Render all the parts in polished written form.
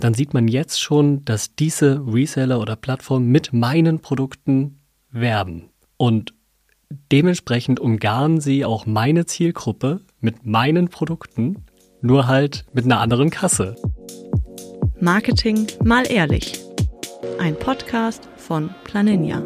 dann sieht man jetzt schon, dass diese Reseller oder Plattformen mit meinen Produkten werben. Und dementsprechend umgarnen sie auch meine Zielgruppe mit meinen Produkten, nur halt mit einer anderen Kasse. Marketing mal ehrlich. Ein Podcast von Planinia.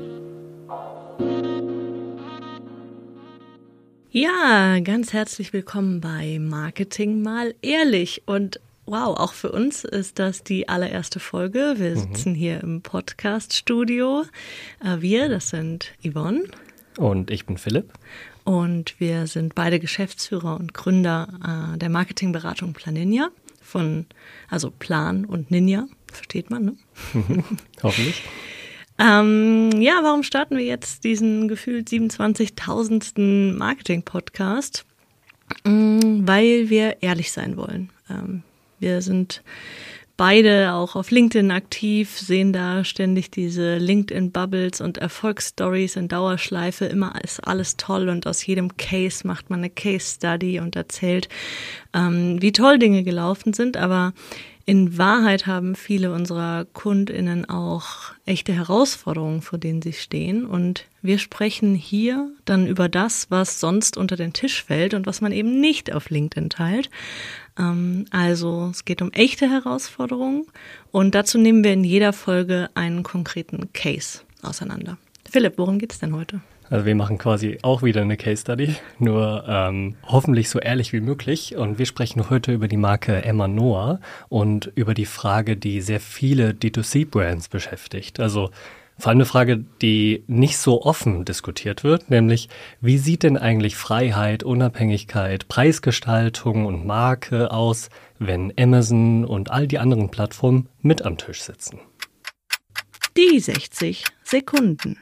Ja, ganz herzlich willkommen bei Marketing mal ehrlich. Und wow, auch für uns ist das die allererste Folge. Wir sitzen hier im Podcast-Studio. Das sind Yvonne. Und ich bin Philipp. Und wir sind beide Geschäftsführer und Gründer der Marketingberatung Planinia. Also Plan und Ninja, versteht man, ne? Hoffentlich. Warum starten wir jetzt diesen gefühlt 27.000. Marketing-Podcast? Weil wir ehrlich sein wollen. Wir sind beide auch auf LinkedIn aktiv, sehen da ständig diese LinkedIn-Bubbles und Erfolgsstories in Dauerschleife. Immer ist alles toll und aus jedem Case macht man eine Case-Study und erzählt, wie toll Dinge gelaufen sind. Aber in Wahrheit haben viele unserer KundInnen auch echte Herausforderungen, vor denen sie stehen. Und wir sprechen hier dann über das, was sonst unter den Tisch fällt und was man eben nicht auf LinkedIn teilt. Also es geht um echte Herausforderungen und dazu nehmen wir in jeder Folge einen konkreten Case auseinander. Philipp, worum geht's denn heute? Also wir machen quasi auch wieder eine Case Study, nur hoffentlich so ehrlich wie möglich. Und wir sprechen heute über die Marke Emma Noah und über die Frage, die sehr viele D2C-Brands beschäftigt. Also vor allem eine Frage, die nicht so offen diskutiert wird, nämlich wie sieht denn eigentlich Freiheit, Unabhängigkeit, Preisgestaltung und Marke aus, wenn Amazon und all die anderen Plattformen mit am Tisch sitzen? Die 60 Sekunden.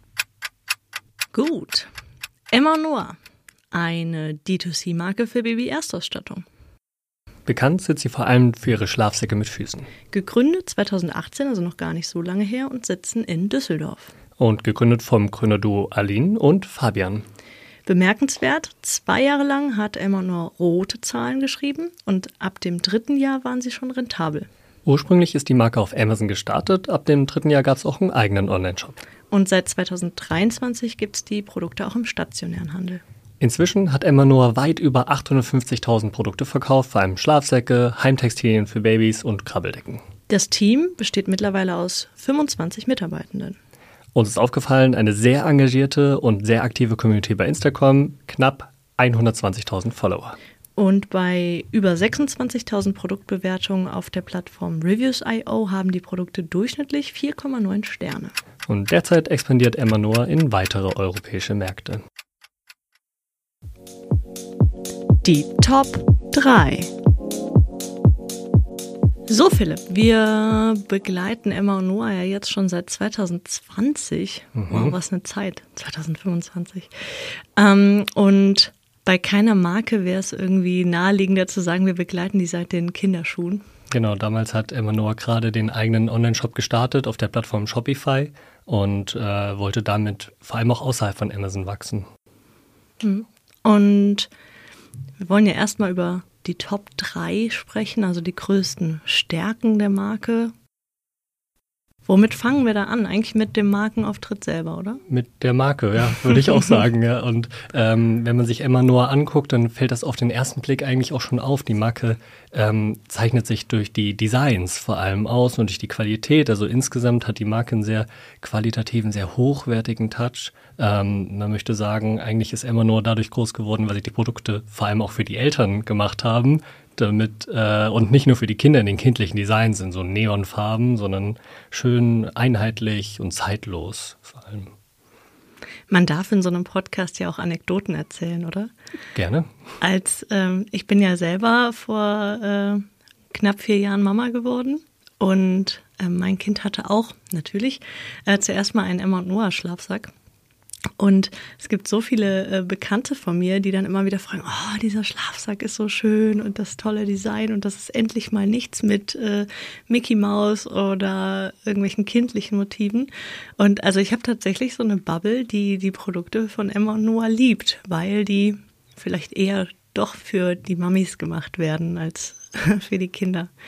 Gut. Emma Noah, eine D2C-Marke für Baby-Erstausstattung. Bekannt sind sie vor allem für ihre Schlafsäcke mit Füßen. Gegründet 2018, also noch gar nicht so lange her, und sitzen in Düsseldorf. Und gegründet vom Gründerduo Aline und Fabian. Bemerkenswert, 2 Jahre lang hat Emma Noah rote Zahlen geschrieben und ab dem 3. Jahr waren sie schon rentabel. Ursprünglich ist die Marke auf Amazon gestartet, ab dem 3. Jahr gab es auch einen eigenen Online-Shop. Und seit 2023 gibt es die Produkte auch im stationären Handel. Inzwischen hat Emma Noah weit über 850.000 Produkte verkauft, vor allem Schlafsäcke, Heimtextilien für Babys und Krabbeldecken. Das Team besteht mittlerweile aus 25 Mitarbeitenden. Uns ist aufgefallen, eine sehr engagierte und sehr aktive Community bei Instagram, knapp 120.000 Follower. Und bei über 26.000 Produktbewertungen auf der Plattform Reviews.io haben die Produkte durchschnittlich 4,9 Sterne. Und derzeit expandiert Emma Noah in weitere europäische Märkte. Die Top 3. So Philipp, wir begleiten Emma und Noah ja jetzt schon seit 2020. Wow, was eine Zeit, 2025. Und bei keiner Marke wäre es irgendwie naheliegender zu sagen, wir begleiten die seit den Kinderschuhen. Genau, damals hat Emma Noah gerade den eigenen Online-Shop gestartet auf der Plattform Shopify und wollte damit vor allem auch außerhalb von Amazon wachsen. Und wir wollen ja erstmal über die Top 3 sprechen, also die größten Stärken der Marke. Womit fangen wir da an? Eigentlich mit dem Markenauftritt selber, oder? Mit der Marke, ja, würde ich auch sagen. Ja. Und wenn man sich Emma Noah anguckt, dann fällt das auf den ersten Blick eigentlich auch schon auf. Die Marke zeichnet sich durch die Designs vor allem aus und durch die Qualität. Also insgesamt hat die Marke einen sehr qualitativen, sehr hochwertigen Touch. Man möchte sagen, eigentlich ist Emma Noah dadurch groß geworden, weil sie die Produkte vor allem auch für die Eltern gemacht haben. Damit und nicht nur für die Kinder in den kindlichen Designs in so Neonfarben, sondern schön einheitlich und zeitlos vor allem. Man darf in so einem Podcast ja auch Anekdoten erzählen, oder? Gerne. Ich bin ja selber vor knapp 4 Jahren Mama geworden und mein Kind hatte auch natürlich zuerst mal einen Emma und Noah Schlafsack. Und es gibt so viele Bekannte von mir, die dann immer wieder fragen, oh, dieser Schlafsack ist so schön und das tolle Design und das ist endlich mal nichts mit Mickey Mouse oder irgendwelchen kindlichen Motiven. Und also ich habe tatsächlich so eine Bubble, die die Produkte von Emma und Noah liebt, weil die vielleicht eher doch für die Mamis gemacht werden als für die Kinder.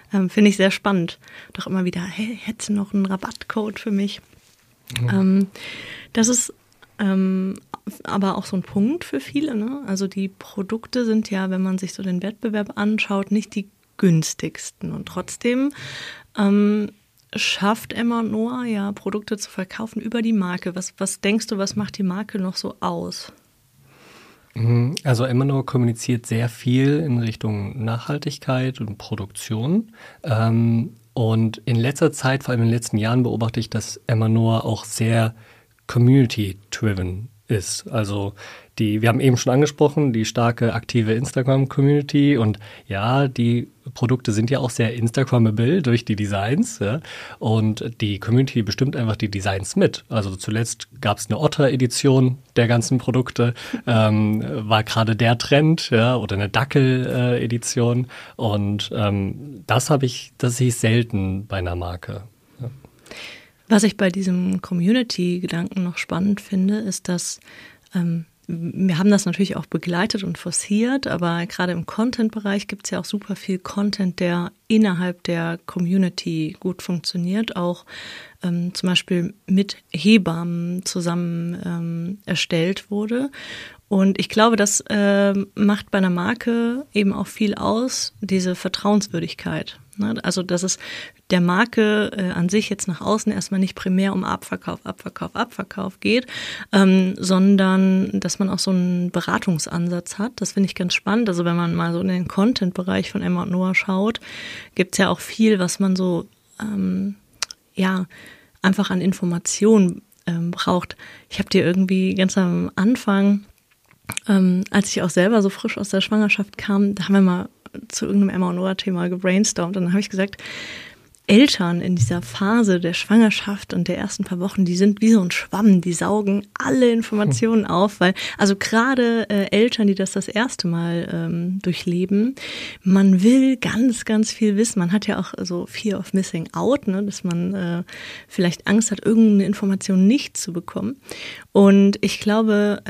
Finde ich sehr spannend. Doch immer wieder, hey, hättest du noch einen Rabattcode für mich? Das ist aber auch so ein Punkt für viele, ne? Also die Produkte sind ja, wenn man sich so den Wettbewerb anschaut, nicht die günstigsten. Und trotzdem schafft Emma und Noah ja Produkte zu verkaufen über die Marke. Was denkst du, was macht die Marke noch so aus? Also Emma und Noah kommuniziert sehr viel in Richtung Nachhaltigkeit und Produktion. Und in letzter Zeit, vor allem in den letzten Jahren, beobachte ich, dass Emma und Noah auch sehr community-driven ist. Also wir haben eben schon angesprochen, die starke, aktive Instagram-Community und ja, die Produkte sind ja auch sehr Instagrammable durch die Designs, ja? Und die Community bestimmt einfach die Designs mit. Also zuletzt gab es eine Otter-Edition der ganzen Produkte, war gerade der Trend, ja? Oder eine Dackel-Edition und das sehe ich selten bei einer Marke. Ja. Was ich bei diesem Community-Gedanken noch spannend finde, ist, dass wir haben das natürlich auch begleitet und forciert, aber gerade im Content-Bereich gibt es ja auch super viel Content, der innerhalb der Community gut funktioniert, auch zum Beispiel mit Hebammen zusammen erstellt wurde. Und ich glaube, das macht bei einer Marke eben auch viel aus, diese Vertrauenswürdigkeit. Also, dass es der Marke an sich jetzt nach außen erstmal nicht primär um Abverkauf geht, sondern dass man auch so einen Beratungsansatz hat. Das finde ich ganz spannend. Also wenn man mal so in den Content-Bereich von Emma und Noah schaut, gibt es ja auch viel, was man so einfach an Informationen braucht. Ich habe dir irgendwie ganz am Anfang, als ich auch selber so frisch aus der Schwangerschaft kam, da haben wir mal zu irgendeinem Emma und Noah-Thema gebrainstormt und dann habe ich gesagt, Eltern in dieser Phase der Schwangerschaft und der ersten paar Wochen, die sind wie so ein Schwamm, die saugen alle Informationen auf, weil also gerade Eltern, die das erste Mal durchleben, man will ganz, ganz viel wissen. Man hat ja auch so Fear of Missing Out, ne, dass man vielleicht Angst hat, irgendeine Information nicht zu bekommen. Und ich glaube,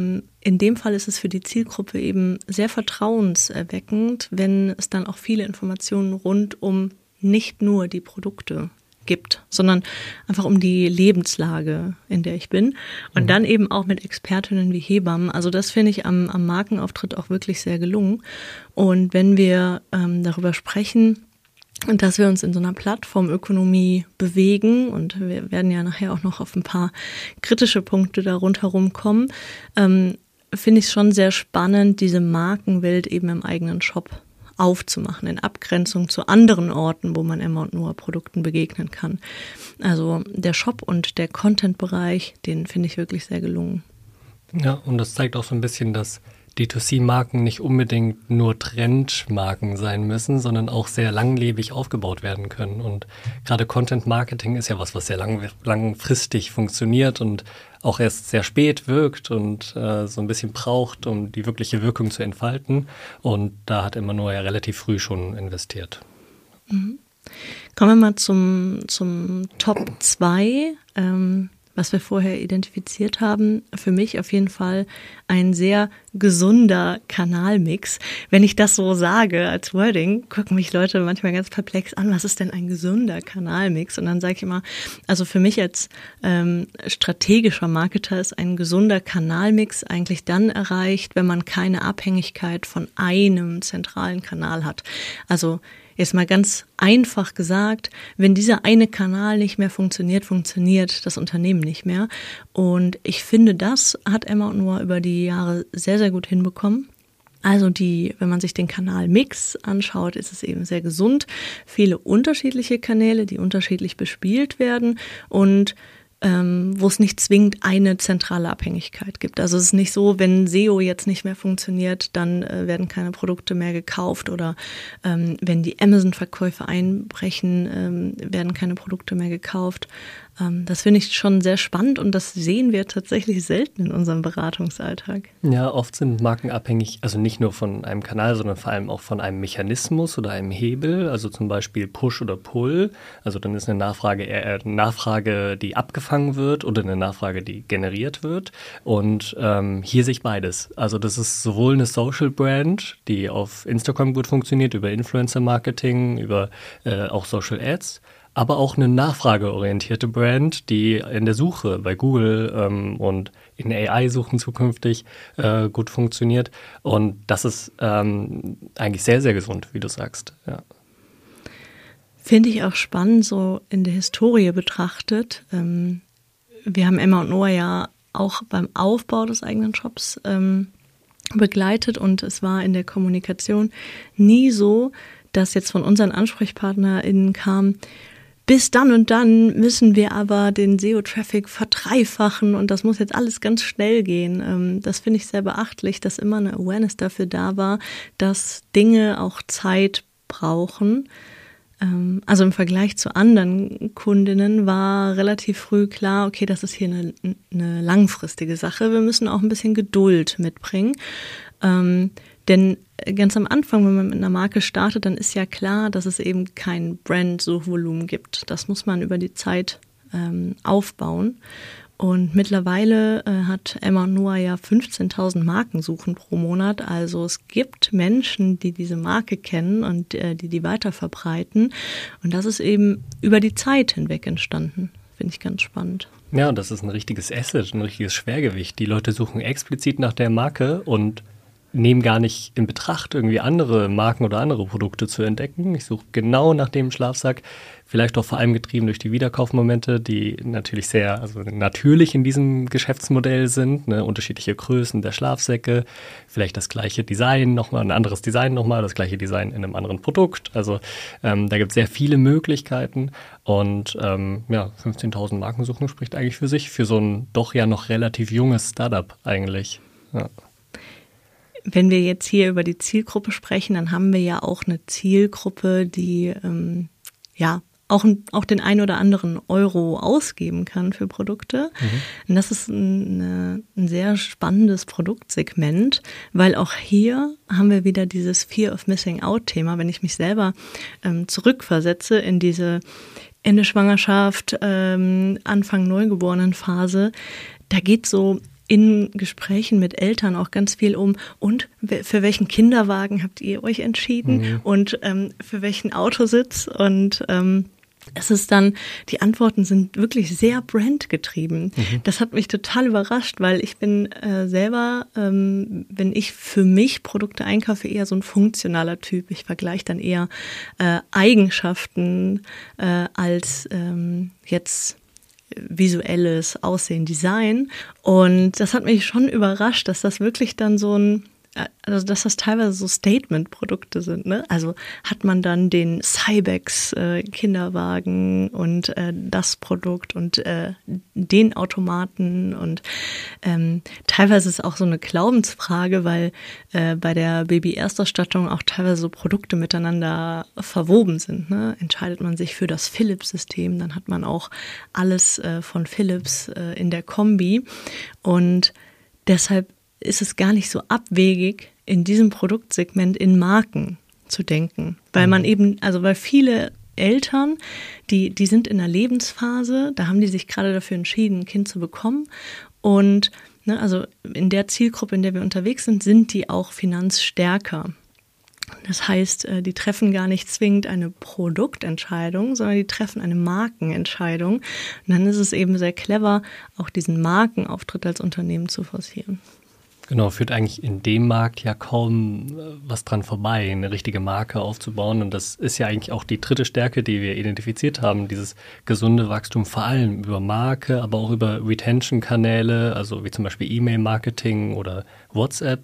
in dem Fall ist es für die Zielgruppe eben sehr vertrauenserweckend, wenn es dann auch viele Informationen rund um nicht nur die Produkte gibt, sondern einfach um die Lebenslage, in der ich bin. Und dann eben auch mit Expertinnen wie Hebammen. Also das finde ich am Markenauftritt auch wirklich sehr gelungen. Und wenn wir darüber sprechen, und dass wir uns in so einer Plattformökonomie bewegen, und wir werden ja nachher auch noch auf ein paar kritische Punkte da rundherum kommen, finde ich es schon sehr spannend, diese Markenwelt eben im eigenen Shop aufzumachen, in Abgrenzung zu anderen Orten, wo man Emma und Noah Produkten begegnen kann. Also der Shop und der Content-Bereich, den finde ich wirklich sehr gelungen. Ja, und das zeigt auch so ein bisschen, dass D2C-Marken nicht unbedingt nur Trendmarken sein müssen, sondern auch sehr langlebig aufgebaut werden können. Und gerade Content-Marketing ist ja was sehr langfristig funktioniert und auch erst sehr spät wirkt und so ein bisschen braucht, um die wirkliche Wirkung zu entfalten. Und da hat Emma Noah ja relativ früh schon investiert. Mhm. Kommen wir mal zum Top 2. Was wir vorher identifiziert haben, für mich auf jeden Fall ein sehr gesunder Kanalmix. Wenn ich das so sage als Wording, gucken mich Leute manchmal ganz perplex an, was ist denn ein gesunder Kanalmix? Und dann sage ich immer, also für mich als strategischer Marketer ist ein gesunder Kanalmix eigentlich dann erreicht, wenn man keine Abhängigkeit von einem zentralen Kanal hat. Also jetzt mal ganz einfach gesagt, wenn dieser eine Kanal nicht mehr funktioniert, funktioniert das Unternehmen nicht mehr. Und ich finde, das hat Emma und Noah über die Jahre sehr, sehr gut hinbekommen. Also wenn man sich den Kanalmix anschaut, ist es eben sehr gesund. Viele unterschiedliche Kanäle, die unterschiedlich bespielt werden und wo es nicht zwingend eine zentrale Abhängigkeit gibt. Also es ist nicht so, wenn SEO jetzt nicht mehr funktioniert, dann werden keine Produkte mehr gekauft oder wenn die Amazon-Verkäufe einbrechen, werden keine Produkte mehr gekauft. Das finde ich schon sehr spannend und das sehen wir tatsächlich selten in unserem Beratungsalltag. Ja, oft sind Marken abhängig, also nicht nur von einem Kanal, sondern vor allem auch von einem Mechanismus oder einem Hebel, also zum Beispiel Push oder Pull. Also dann ist eine Nachfrage, die abgefangen eingefangen wird oder eine Nachfrage, die generiert wird. Und hier sehe ich beides. Also das ist sowohl eine Social Brand, die auf Instagram gut funktioniert, über Influencer Marketing, über auch Social Ads, aber auch eine nachfrageorientierte Brand, die in der Suche bei Google und in AI-Suchen zukünftig gut funktioniert. Und das ist eigentlich sehr, sehr gesund, wie du sagst. Ja. Finde ich auch spannend, so in der Historie betrachtet. Wir haben Emma und Noah ja auch beim Aufbau des eigenen Shops begleitet und es war in der Kommunikation nie so, dass jetzt von unseren AnsprechpartnerInnen kam, bis dann und dann müssen wir aber den SEO-Traffic verdreifachen und das muss jetzt alles ganz schnell gehen. Das finde ich sehr beachtlich, dass immer eine Awareness dafür da war, dass Dinge auch Zeit brauchen. Also im Vergleich zu anderen Kundinnen war relativ früh klar, okay, das ist hier eine langfristige Sache. Wir müssen auch ein bisschen Geduld mitbringen. Denn ganz am Anfang, wenn man mit einer Marke startet, dann ist ja klar, dass es eben kein Brand-Suchvolumen gibt. Das muss man über die Zeit aufbauen. Und mittlerweile hat Emma und Noah ja 15.000 Markensuchen pro Monat. Also es gibt Menschen, die diese Marke kennen und die weiter verbreiten. Und das ist eben über die Zeit hinweg entstanden. Finde ich ganz spannend. Ja, und das ist ein richtiges Asset, ein richtiges Schwergewicht. Die Leute suchen explizit nach der Marke und nehmen gar nicht in Betracht, irgendwie andere Marken oder andere Produkte zu entdecken. Ich suche genau nach dem Schlafsack, vielleicht auch vor allem getrieben durch die Wiederkaufmomente, die natürlich sehr natürlich in diesem Geschäftsmodell sind, ne? Unterschiedliche Größen der Schlafsäcke, vielleicht das gleiche Design nochmal, ein anderes Design nochmal, das gleiche Design in einem anderen Produkt. Also da gibt es sehr viele Möglichkeiten und 15.000 Markensuchen spricht eigentlich für sich, für so ein doch ja noch relativ junges Startup eigentlich. Ja. Wenn wir jetzt hier über die Zielgruppe sprechen, dann haben wir ja auch eine Zielgruppe, die auch den ein oder anderen Euro ausgeben kann für Produkte. Und das ist ein sehr spannendes Produktsegment, weil auch hier haben wir wieder dieses Fear of Missing Out-Thema. Wenn ich mich selber zurückversetze in diese Ende Schwangerschaft, Anfang Neugeborenen-Phase, da geht so in Gesprächen mit Eltern auch ganz viel um, und für welchen Kinderwagen habt ihr euch entschieden und für welchen Autositz, und es ist dann, die Antworten sind wirklich sehr brandgetrieben. Das hat mich total überrascht, weil ich bin selber, wenn ich für mich Produkte einkaufe, eher so ein funktionaler Typ. Ich vergleiche dann eher Eigenschaften als jetzt visuelles Aussehen, Design. Und das hat mich schon überrascht, dass das wirklich dann also dass das teilweise so Statement-Produkte sind, ne? Also hat man dann den Cybex Kinderwagen und das Produkt und den Automaten, und teilweise ist es auch so eine Glaubensfrage, weil bei der Baby-Erstausstattung auch teilweise so Produkte miteinander verwoben sind, ne? Entscheidet man sich für das Philips-System, dann hat man auch alles von Philips in der Kombi, und deshalb ist es gar nicht so abwegig, in diesem Produktsegment in Marken zu denken. Weil man eben, also weil viele Eltern, die sind in einer Lebensphase, da haben die sich gerade dafür entschieden, ein Kind zu bekommen, und also in der Zielgruppe, in der wir unterwegs sind die auch finanzstärker. Das heißt, die treffen gar nicht zwingend eine Produktentscheidung, sondern die treffen eine Markenentscheidung. Und dann ist es eben sehr clever, auch diesen Markenauftritt als Unternehmen zu forcieren. Genau, führt eigentlich in dem Markt ja kaum was dran vorbei, eine richtige Marke aufzubauen. Und das ist ja eigentlich auch die dritte Stärke, die wir identifiziert haben, dieses gesunde Wachstum, vor allem über Marke, aber auch über Retention-Kanäle, also wie zum Beispiel E-Mail-Marketing oder WhatsApp,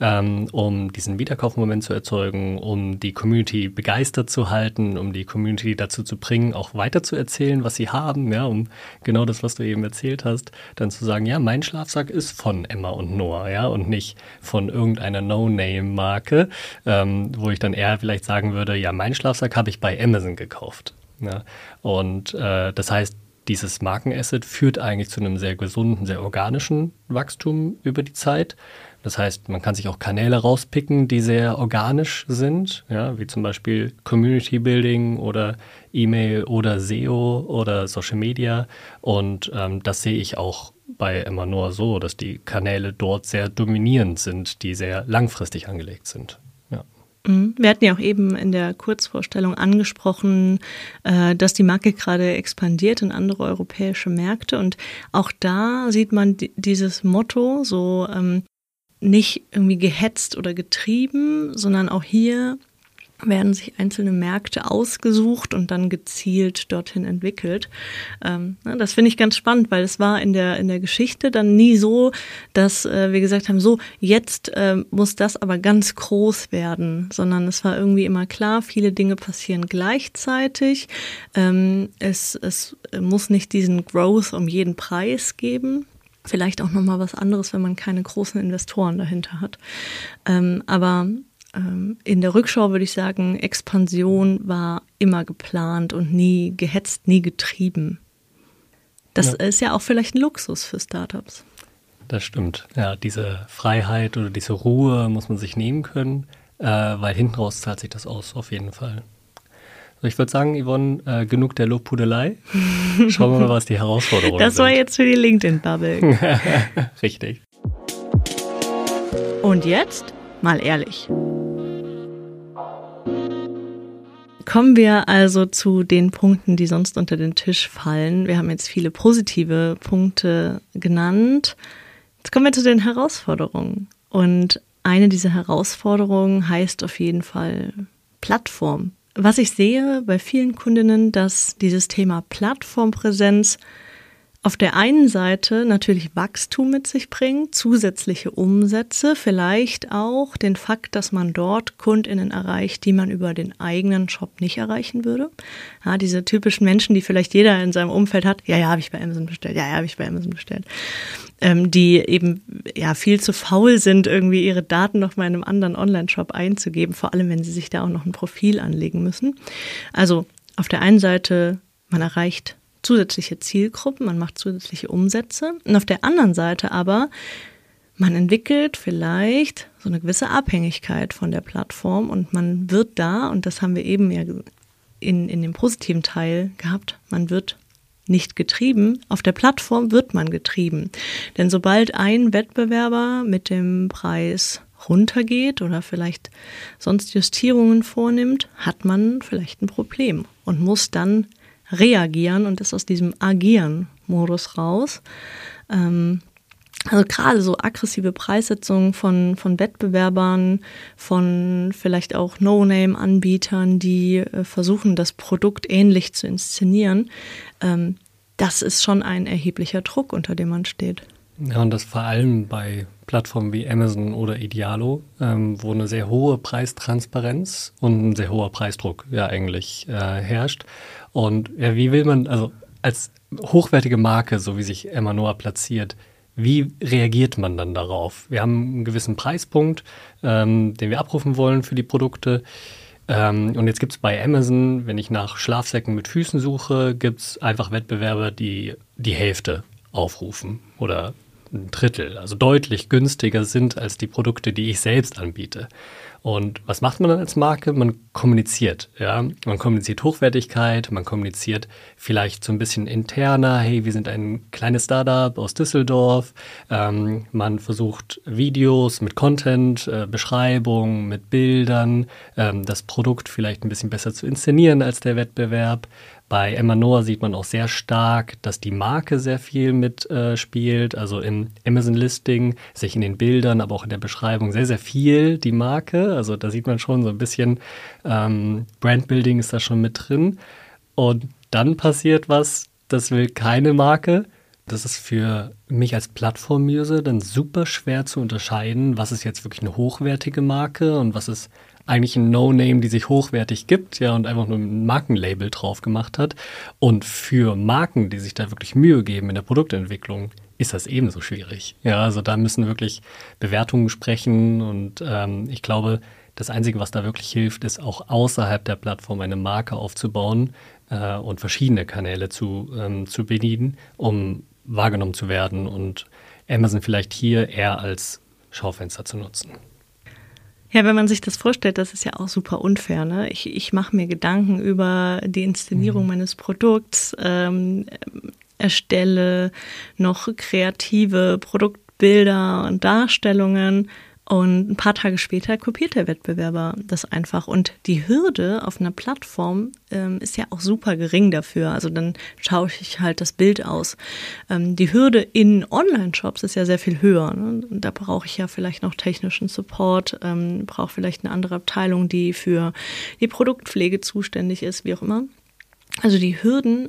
um diesen Wiederkaufmoment zu erzeugen, um die Community begeistert zu halten, um die Community dazu zu bringen, auch weiter zu erzählen, was sie haben, ja, um genau das, was du eben erzählt hast, dann zu sagen, ja, mein Schlafsack ist von Emma und Noah, ja, und nicht von irgendeiner No-Name-Marke, wo ich dann eher vielleicht sagen würde, ja, meinen Schlafsack habe ich bei Amazon gekauft. Ja. Und das heißt, dieses Markenasset führt eigentlich zu einem sehr gesunden, sehr organischen Wachstum über die Zeit. Das heißt, man kann sich auch Kanäle rauspicken, die sehr organisch sind, ja, wie zum Beispiel Community Building oder E-Mail oder SEO oder Social Media. Und das sehe ich auch bei Emanor so, dass die Kanäle dort sehr dominierend sind, die sehr langfristig angelegt sind. Ja. Wir hatten ja auch eben in der Kurzvorstellung angesprochen, dass die Marke gerade expandiert in andere europäische Märkte. Und auch da sieht man dieses Motto so nicht irgendwie gehetzt oder getrieben, sondern auch hier werden sich einzelne Märkte ausgesucht und dann gezielt dorthin entwickelt. Das finde ich ganz spannend, weil es war in der Geschichte dann nie so, dass wir gesagt haben, so jetzt muss das aber ganz groß werden, sondern es war irgendwie immer klar, viele Dinge passieren gleichzeitig. Es muss nicht diesen Growth um jeden Preis geben. Vielleicht auch nochmal was anderes, wenn man keine großen Investoren dahinter hat. Aber in der Rückschau würde ich sagen, Expansion war immer geplant und nie gehetzt, nie getrieben. Das ist ja auch vielleicht ein Luxus für Startups. Das stimmt. Ja, diese Freiheit oder diese Ruhe muss man sich nehmen können, weil hinten raus zahlt sich das aus, auf jeden Fall. So, ich würde sagen, Yvonne, genug der Lobhudelei. Schauen wir mal, was die Herausforderungen sind. Das war jetzt für die LinkedIn-Bubble. Richtig. Und jetzt mal ehrlich. Kommen wir also zu den Punkten, die sonst unter den Tisch fallen. Wir haben jetzt viele positive Punkte genannt. Jetzt kommen wir zu den Herausforderungen. Und eine dieser Herausforderungen heißt auf jeden Fall Plattform. Was ich sehe bei vielen Kundinnen, dass dieses Thema Plattformpräsenz auf der einen Seite natürlich Wachstum mit sich bringt, zusätzliche Umsätze, vielleicht auch den Fakt, dass man dort KundInnen erreicht, die man über den eigenen Shop nicht erreichen würde. Ja, diese typischen Menschen, die vielleicht jeder in seinem Umfeld hat, ja, habe ich bei Amazon bestellt, ja, habe ich bei Amazon bestellt. Die eben viel zu faul sind, irgendwie ihre Daten noch mal in einem anderen Online-Shop einzugeben, vor allem wenn sie sich da auch noch ein Profil anlegen müssen. Also auf der einen Seite, man erreicht zusätzliche Zielgruppen, man macht zusätzliche Umsätze und auf der anderen Seite aber, man entwickelt vielleicht so eine gewisse Abhängigkeit von der Plattform und man wird da, und das haben wir eben ja in dem positiven Teil gehabt, man wird nicht getrieben, auf der Plattform wird man getrieben. Denn sobald ein Wettbewerber mit dem Preis runtergeht oder vielleicht sonst Justierungen vornimmt, hat man vielleicht ein Problem und muss dann reagieren und ist aus diesem Agieren-Modus raus. Also gerade so aggressive Preissetzungen von Wettbewerbern, von vielleicht auch No-Name-Anbietern, die versuchen, das Produkt ähnlich zu inszenieren, das ist schon ein erheblicher Druck, unter dem man steht. Ja, und das vor allem bei Plattformen wie Amazon oder Idealo, wo eine sehr hohe Preistransparenz und ein sehr hoher Preisdruck ja eigentlich herrscht. Und ja, wie will man, also als hochwertige Marke, so wie sich Emanor platziert, wie reagiert man dann darauf? Wir haben einen gewissen Preispunkt, den wir abrufen wollen für die Produkte. Und jetzt gibt es bei Amazon, wenn ich nach Schlafsäcken mit Füßen suche, gibt es einfach Wettbewerber, die die Hälfte aufrufen oder ein Drittel, also deutlich günstiger sind als die Produkte, die ich selbst anbiete. Und was macht man dann als Marke? Man kommuniziert, ja. Man kommuniziert Hochwertigkeit, man kommuniziert vielleicht so ein bisschen interner, hey, wir sind ein kleines Startup aus Düsseldorf. Man versucht Videos mit Content, Beschreibung, mit Bildern, das Produkt vielleicht ein bisschen besser zu inszenieren als der Wettbewerb. Bei Emanor sieht man auch sehr stark, dass die Marke sehr viel mitspielt, also im Amazon-Listing, sich in den Bildern, aber auch in der Beschreibung sehr, sehr viel die Marke. Also da sieht man schon so ein bisschen Brandbuilding ist da schon mit drin. Und dann passiert was, das will keine Marke. Das ist für mich als Plattform-User dann super schwer zu unterscheiden, was ist jetzt wirklich eine hochwertige Marke und was ist eigentlich ein No-Name, die sich hochwertig gibt, ja, und einfach nur ein Markenlabel drauf gemacht hat. Und für Marken, die sich da wirklich Mühe geben in der Produktentwicklung, ist das ebenso schwierig. Ja, also da müssen wirklich Bewertungen sprechen und ich glaube, Das Einzige, was da wirklich hilft, ist auch außerhalb der Plattform eine Marke aufzubauen und verschiedene Kanäle zu bedienen, um wahrgenommen zu werden und Amazon vielleicht hier eher als Schaufenster zu nutzen. Ja, wenn man sich das vorstellt, das ist ja auch super unfair. Ne? Ich mache mir Gedanken über die Inszenierung meines Produkts, erstelle noch kreative Produktbilder und Darstellungen und ein paar Tage später kopiert der Wettbewerber das einfach. Und die Hürde auf einer Plattform ist ja auch super gering dafür. Also dann schaue ich halt das Bild aus. Die Hürde in Online-Shops ist ja sehr viel höher. Ne? Da brauche ich ja vielleicht noch technischen Support, brauche vielleicht eine andere Abteilung, die für die Produktpflege zuständig ist, wie auch immer. Also die Hürden,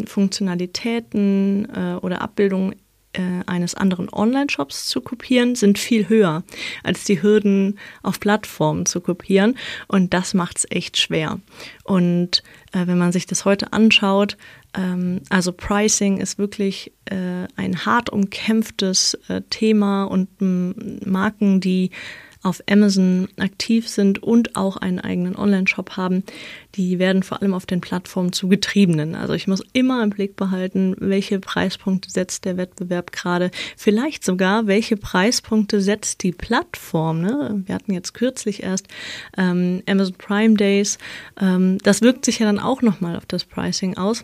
Funktionalitäten oder Abbildungen eines anderen Online-Shops zu kopieren, sind viel höher als die Hürden auf Plattformen zu kopieren. Und das macht es echt schwer. Und wenn man sich das heute anschaut, also Pricing ist wirklich ein hart umkämpftes Thema und Marken, die auf Amazon aktiv sind und auch einen eigenen Online-Shop haben, die werden vor allem auf den Plattformen zu Getriebenen. Also ich muss immer im Blick behalten, welche Preispunkte setzt der Wettbewerb gerade, vielleicht sogar, welche Preispunkte setzt die Plattform. Ne? Wir hatten jetzt kürzlich erst Amazon Prime Days. Das wirkt sich ja dann auch nochmal auf das Pricing aus.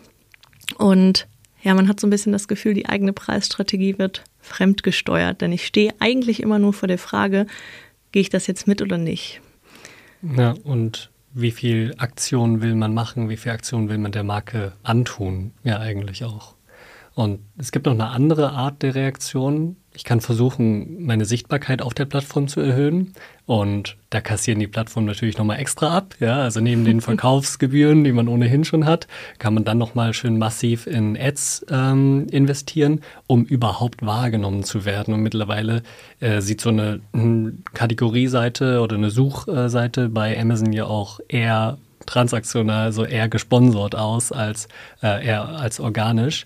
Und ja, man hat so ein bisschen das Gefühl, die eigene Preisstrategie wird fremdgesteuert, denn ich stehe eigentlich immer nur vor der Frage, gehe ich das jetzt mit oder nicht? Ja, und wie viel Aktionen will man machen, wie viel Aktionen will man der Marke antun? Ja, eigentlich auch. Und es gibt noch eine andere Art der Reaktion. Ich kann versuchen, meine Sichtbarkeit auf der Plattform zu erhöhen. Und da kassieren die Plattformen natürlich nochmal extra ab. Ja, also neben den Verkaufsgebühren, die man ohnehin schon hat, kann man dann nochmal schön massiv in Ads investieren, um überhaupt wahrgenommen zu werden. Und mittlerweile sieht so eine Kategorieseite oder eine Suchseite bei Amazon ja auch eher transaktional, also eher gesponsert aus als eher als organisch.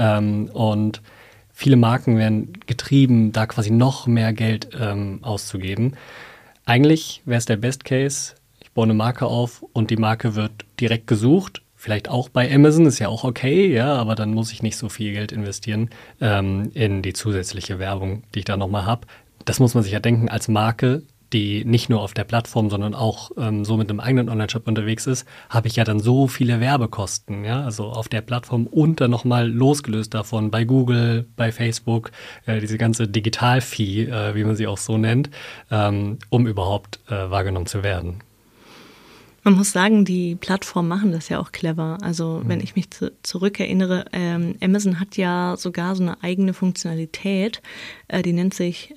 Und viele Marken werden getrieben, da quasi noch mehr Geld auszugeben. Eigentlich wäre es der Best Case, ich baue eine Marke auf und die Marke wird direkt gesucht. Vielleicht auch bei Amazon, ist ja auch okay, ja, aber dann muss ich nicht so viel Geld investieren in die zusätzliche Werbung, die ich da nochmal habe. Das muss man sich ja denken als Marke, die nicht nur auf der Plattform, sondern auch so mit einem eigenen Online-Shop unterwegs ist, habe ich ja dann so viele Werbekosten, ja, also auf der Plattform und dann nochmal losgelöst davon bei Google, bei Facebook, diese ganze Digital-Fee, wie man sie auch so nennt, um überhaupt wahrgenommen zu werden. Man muss sagen, die Plattformen machen das ja auch clever. Also wenn ich mich zurückerinnere, Amazon hat ja sogar so eine eigene Funktionalität, die nennt sich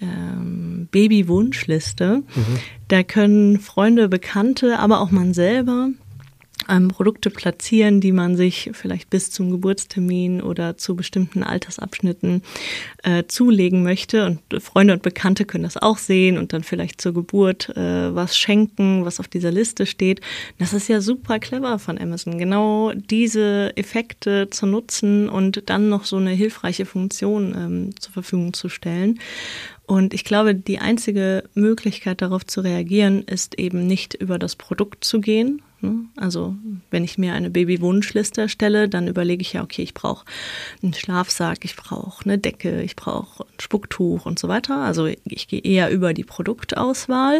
Baby-Wunschliste. Da können Freunde, Bekannte, aber auch man selber Produkte platzieren, die man sich vielleicht bis zum Geburtstermin oder zu bestimmten Altersabschnitten zulegen möchte. Und Freunde und Bekannte können das auch sehen und dann vielleicht zur Geburt was schenken, was auf dieser Liste steht. Das ist ja super clever von Amazon, genau diese Effekte zu nutzen und dann noch so eine hilfreiche Funktion zur Verfügung zu stellen. Und ich glaube, die einzige Möglichkeit, darauf zu reagieren, ist eben nicht über das Produkt zu gehen. Also wenn ich mir eine Baby-Wunschliste erstelle, dann überlege ich ja, okay, ich brauche einen Schlafsack, ich brauche eine Decke, ich brauche ein Spucktuch und so weiter. Also ich gehe eher über die Produktauswahl.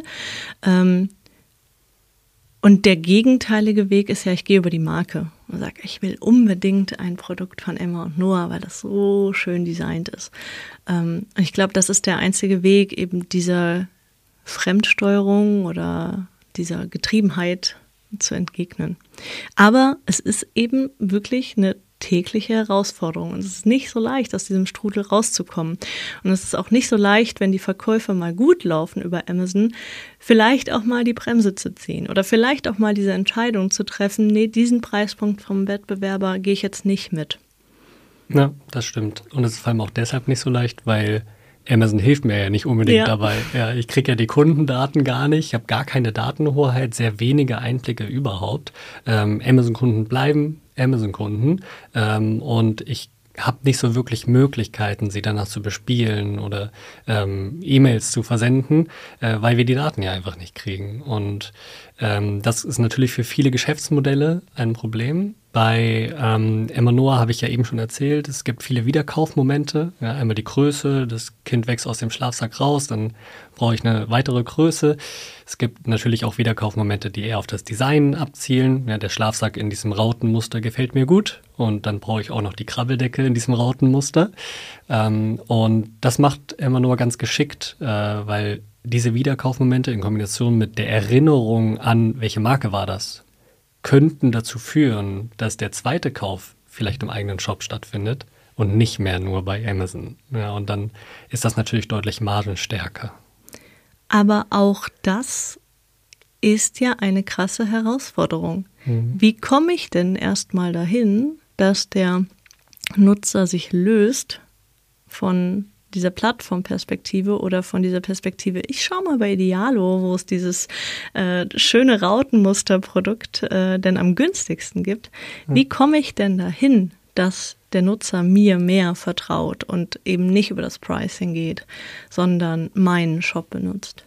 Und der gegenteilige Weg ist ja, ich gehe über die Marke und sage, ich will unbedingt ein Produkt von Emma und Noah, weil das so schön designt ist. Ich glaube, das ist der einzige Weg, eben dieser Fremdsteuerung oder dieser Getriebenheit zu entgegnen. Aber es ist eben wirklich eine tägliche Herausforderung. Und es ist nicht so leicht, aus diesem Strudel rauszukommen. Und es ist auch nicht so leicht, wenn die Verkäufe mal gut laufen über Amazon, vielleicht auch mal die Bremse zu ziehen oder vielleicht auch mal diese Entscheidung zu treffen, nee, diesen Preispunkt vom Wettbewerber gehe ich jetzt nicht mit. Ja, das stimmt. Und es ist vor allem auch deshalb nicht so leicht, weil Amazon hilft mir ja nicht unbedingt dabei. Ja, ich kriege ja die Kundendaten gar nicht, ich habe gar keine Datenhoheit, sehr wenige Einblicke überhaupt. Amazon-Kunden bleiben Amazon-Kunden und ich habe nicht so wirklich Möglichkeiten, sie danach zu bespielen oder E-Mails zu versenden, weil wir die Daten ja einfach nicht kriegen. Und das ist natürlich für viele Geschäftsmodelle ein Problem. Bei Emma-Noah habe ich ja eben schon erzählt, es gibt viele Wiederkaufmomente. Ja, einmal die Größe, das Kind wächst aus dem Schlafsack raus, dann brauche ich eine weitere Größe. Es gibt natürlich auch Wiederkaufmomente, die eher auf das Design abzielen. Ja, der Schlafsack in diesem Rautenmuster gefällt mir gut und dann brauche ich auch noch die Krabbeldecke in diesem Rautenmuster. Und das macht Emma-Noah ganz geschickt, weil diese Wiederkaufmomente in Kombination mit der Erinnerung an, welche Marke war das, könnten dazu führen, dass der zweite Kauf vielleicht im eigenen Shop stattfindet und nicht mehr nur bei Amazon. Ja, und dann ist das natürlich deutlich margenstärker. Aber auch das ist ja eine krasse Herausforderung. Wie komme ich denn erstmal dahin, dass der Nutzer sich löst von dieser Plattformperspektive oder von dieser Perspektive, ich schaue mal bei Idealo, wo es dieses schöne Rautenmusterprodukt denn am günstigsten gibt. Wie komme ich denn dahin, dass der Nutzer mir mehr vertraut und eben nicht über das Pricing geht, sondern meinen Shop benutzt?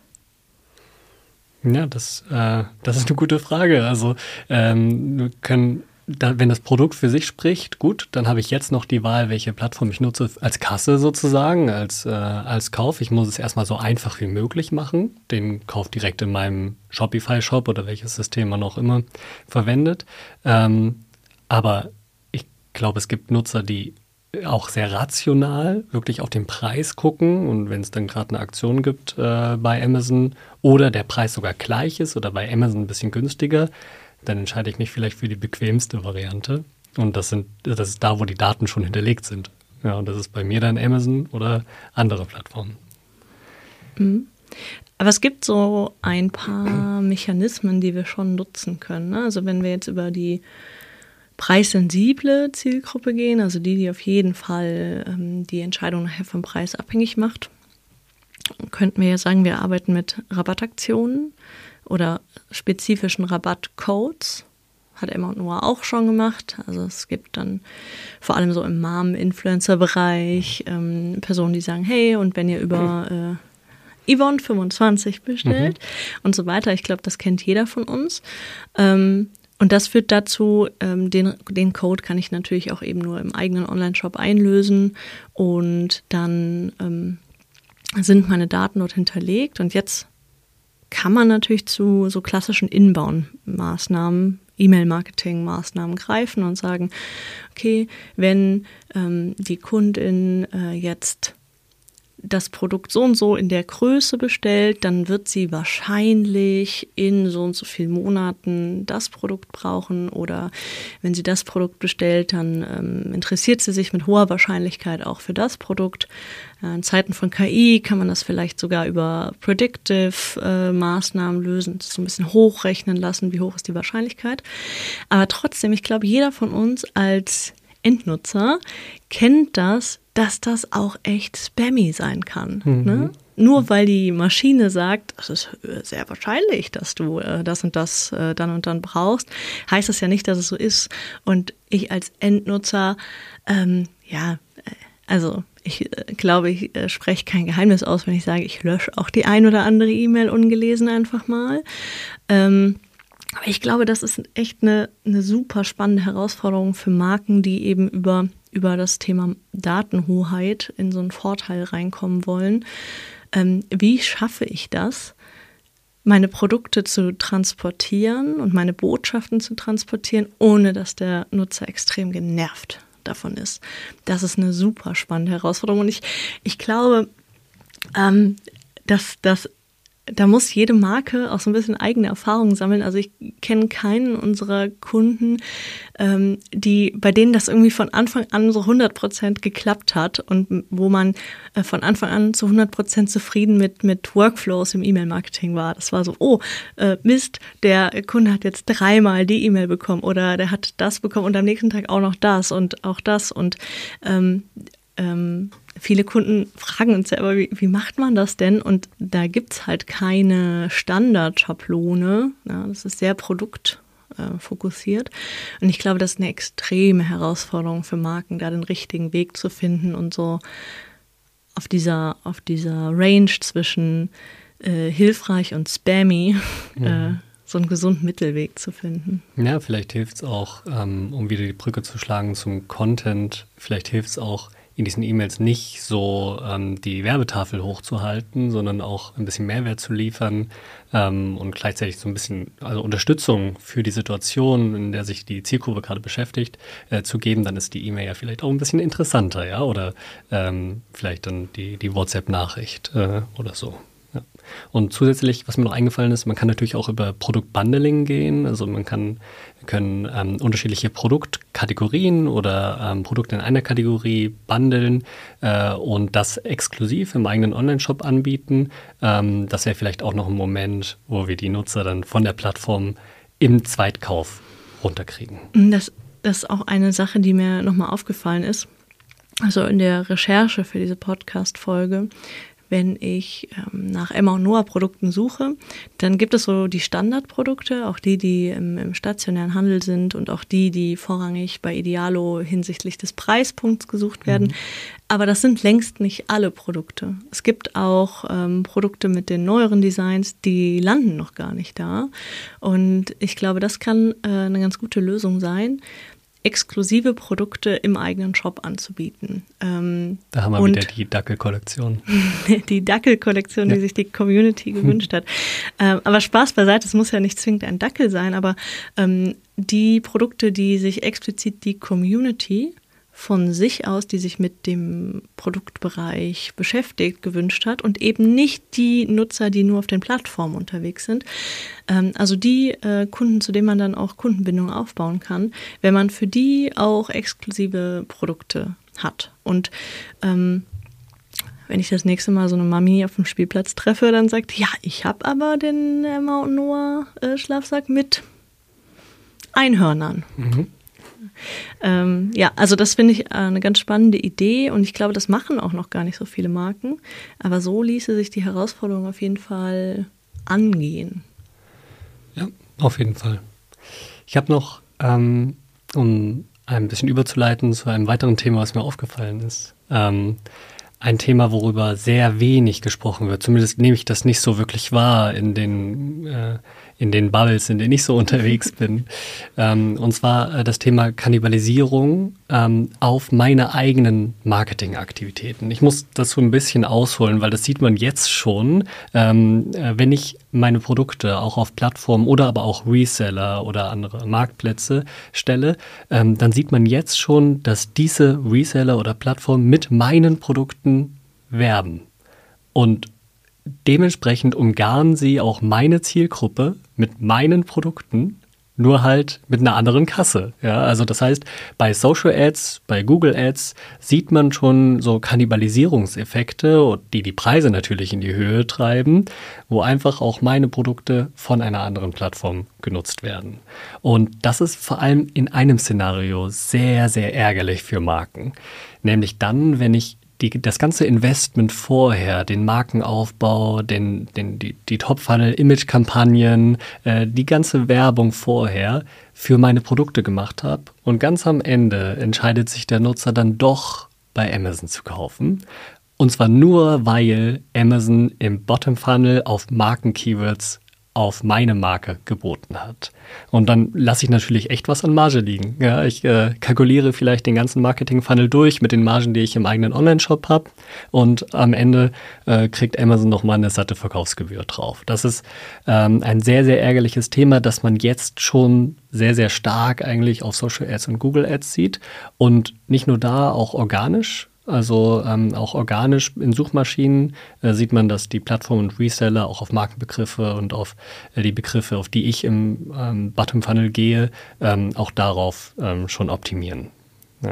Ja, das ist eine gute Frage. Also wir können wenn das Produkt für sich spricht, gut, dann habe ich jetzt noch die Wahl, welche Plattform ich nutze als Kasse sozusagen, als Kauf. Ich muss es erstmal so einfach wie möglich machen, den Kauf direkt in meinem Shopify-Shop oder welches System man auch immer verwendet. Aber ich glaube, es gibt Nutzer, die auch sehr rational wirklich auf den Preis gucken und wenn es dann gerade eine Aktion gibt bei Amazon oder der Preis sogar gleich ist oder bei Amazon ein bisschen günstiger, dann entscheide ich mich vielleicht für die bequemste Variante. Und das ist da, wo die Daten schon hinterlegt sind. Ja, und das ist bei mir dann Amazon oder andere Plattformen. Aber es gibt so ein paar Mechanismen, die wir schon nutzen können. Ne? Also wenn wir jetzt über die preissensible Zielgruppe gehen, also die auf jeden Fall die Entscheidung nachher vom Preis abhängig macht, könnten wir ja sagen, wir arbeiten mit Rabattaktionen oder spezifischen Rabattcodes. Hat Emma-Noah auch schon gemacht. Also es gibt dann vor allem so im Mom-Influencer-Bereich Personen, die sagen, hey, und wenn ihr über Yvonne 25 bestellt und so weiter. Ich glaube, das kennt jeder von uns. Und das führt dazu, den Code kann ich natürlich auch eben nur im eigenen Online-Shop einlösen und dann sind meine Daten dort hinterlegt und jetzt kann man natürlich zu so klassischen Inbound-Maßnahmen, E-Mail-Marketing-Maßnahmen greifen und sagen, okay, wenn die Kundin jetzt das Produkt so und so in der Größe bestellt, dann wird sie wahrscheinlich in so und so vielen Monaten das Produkt brauchen oder wenn sie das Produkt bestellt, dann interessiert sie sich mit hoher Wahrscheinlichkeit auch für das Produkt. In Zeiten von KI kann man das vielleicht sogar über Predictive Maßnahmen lösen, so ein bisschen hochrechnen lassen, wie hoch ist die Wahrscheinlichkeit. Aber trotzdem, ich glaube, jeder von uns als Endnutzer kennt das, dass das auch echt spammy sein kann. Ne? Nur weil die Maschine sagt, es ist sehr wahrscheinlich, dass du das und das dann und dann brauchst, heißt das ja nicht, dass es so ist. Und ich als Endnutzer, also ich glaube, ich spreche kein Geheimnis aus, wenn ich sage, ich lösche auch die ein oder andere E-Mail ungelesen einfach mal. Aber ich glaube, das ist echt eine super spannende Herausforderung für Marken, die eben über das Thema Datenhoheit in so einen Vorteil reinkommen wollen. Wie schaffe ich das, meine Produkte zu transportieren und meine Botschaften zu transportieren, ohne dass der Nutzer extrem genervt davon ist? Das ist eine super spannende Herausforderung. Und ich glaube, dass da muss jede Marke auch so ein bisschen eigene Erfahrungen sammeln. Also ich kenne keinen unserer Kunden, bei denen das irgendwie von Anfang an so 100% geklappt hat und wo man von Anfang an zu 100% zufrieden mit Workflows im E-Mail-Marketing war. Das war so, Mist, der Kunde hat jetzt 3-mal die E-Mail bekommen oder der hat das bekommen und am nächsten Tag auch noch das und auch das und viele Kunden fragen uns ja aber, wie macht man das denn? Und da gibt's halt keine Standardschablone. Ja, das ist sehr fokussiert. Und ich glaube, das ist eine extreme Herausforderung für Marken, da den richtigen Weg zu finden und so auf dieser Range zwischen hilfreich und spammy so einen gesunden Mittelweg zu finden. Ja, vielleicht hilft es auch, um wieder die Brücke zu schlagen zum Content, vielleicht hilft es auch, in diesen E-Mails nicht so die Werbetafel hochzuhalten, sondern auch ein bisschen Mehrwert zu liefern und gleichzeitig so ein bisschen also Unterstützung für die Situation, in der sich die Zielgruppe gerade beschäftigt, zu geben. Dann ist die E-Mail ja vielleicht auch ein bisschen interessanter, ja, oder vielleicht dann die WhatsApp-Nachricht oder so. Ja. Und zusätzlich, was mir noch eingefallen ist, man kann natürlich auch über Produktbundling gehen. Also wir können unterschiedliche Produktkategorien oder Produkte in einer Kategorie bundeln und das exklusiv im eigenen Online-Shop anbieten. Das wäre vielleicht auch noch ein Moment, wo wir die Nutzer dann von der Plattform im Zweitkauf runterkriegen. Das ist auch eine Sache, die mir nochmal aufgefallen ist. Also in der Recherche für diese Podcast-Folge. Wenn ich nach Emma und Noah Produkten suche, dann gibt es so die Standardprodukte, auch die im stationären Handel sind und auch die vorrangig bei Idealo hinsichtlich des Preispunkts gesucht werden. Aber das sind längst nicht alle Produkte. Es gibt auch Produkte mit den neueren Designs, die landen noch gar nicht da. Und ich glaube, das kann eine ganz gute Lösung sein, exklusive Produkte im eigenen Shop anzubieten. Da haben wir wieder die Dackel-Kollektion. Die Dackel-Kollektion, die sich die Community gewünscht hat. Aber Spaß beiseite, es muss ja nicht zwingend ein Dackel sein, aber die Produkte, die sich explizit die Community von sich aus, die sich mit dem Produktbereich beschäftigt, gewünscht hat und eben nicht die Nutzer, die nur auf den Plattformen unterwegs sind. Also die Kunden, zu denen man dann auch Kundenbindung aufbauen kann, wenn man für die auch exklusive Produkte hat. Und wenn ich das nächste Mal so eine Mami auf dem Spielplatz treffe, dann sagt, ja, ich habe aber den Emma und Noah Schlafsack mit Einhörnern. Ja, also das finde ich eine ganz spannende Idee und ich glaube, das machen auch noch gar nicht so viele Marken. Aber so ließe sich die Herausforderung auf jeden Fall angehen. Ja, auf jeden Fall. Ich habe noch, um ein bisschen überzuleiten zu einem weiteren Thema, was mir aufgefallen ist, ein Thema, worüber sehr wenig gesprochen wird. Zumindest nehme ich das nicht so wirklich wahr in den Bubbles, in denen ich so unterwegs bin. Und zwar das Thema Kannibalisierung auf meine eigenen Marketingaktivitäten. Ich muss das so ein bisschen ausholen, weil das sieht man jetzt schon, wenn ich meine Produkte auch auf Plattformen oder aber auch Reseller oder andere Marktplätze stelle, dann sieht man jetzt schon, dass diese Reseller oder Plattformen mit meinen Produkten werben. Und dementsprechend umgarnen sie auch meine Zielgruppe mit meinen Produkten, nur halt mit einer anderen Kasse. Ja, also das heißt, bei Social Ads, bei Google Ads sieht man schon so Kannibalisierungseffekte, die Preise natürlich in die Höhe treiben, wo einfach auch meine Produkte von einer anderen Plattform genutzt werden. Und das ist vor allem in einem Szenario sehr, sehr ärgerlich für Marken. Nämlich dann, wenn ich das ganze Investment vorher, den Markenaufbau, die Top-Funnel-Image-Kampagnen, die ganze Werbung vorher für meine Produkte gemacht habe. Und ganz am Ende entscheidet sich der Nutzer dann doch bei Amazon zu kaufen. Und zwar nur, weil Amazon im Bottom-Funnel auf Marken-Keywords auf meine Marke geboten hat. Und dann lasse ich natürlich echt was an Marge liegen. Ja, ich kalkuliere vielleicht den ganzen Marketing-Funnel durch mit den Margen, die ich im eigenen Online-Shop habe. Und am Ende kriegt Amazon nochmal eine satte Verkaufsgebühr drauf. Das ist ein sehr, sehr ärgerliches Thema, das man jetzt schon sehr, sehr stark eigentlich auf Social Ads und Google Ads sieht. Und nicht nur da, auch organisch. Also auch organisch in Suchmaschinen sieht man, dass die Plattformen und Reseller auch auf Markenbegriffe und auf die Begriffe, auf die ich im Bottom-Funnel gehe, auch darauf schon optimieren. Ja.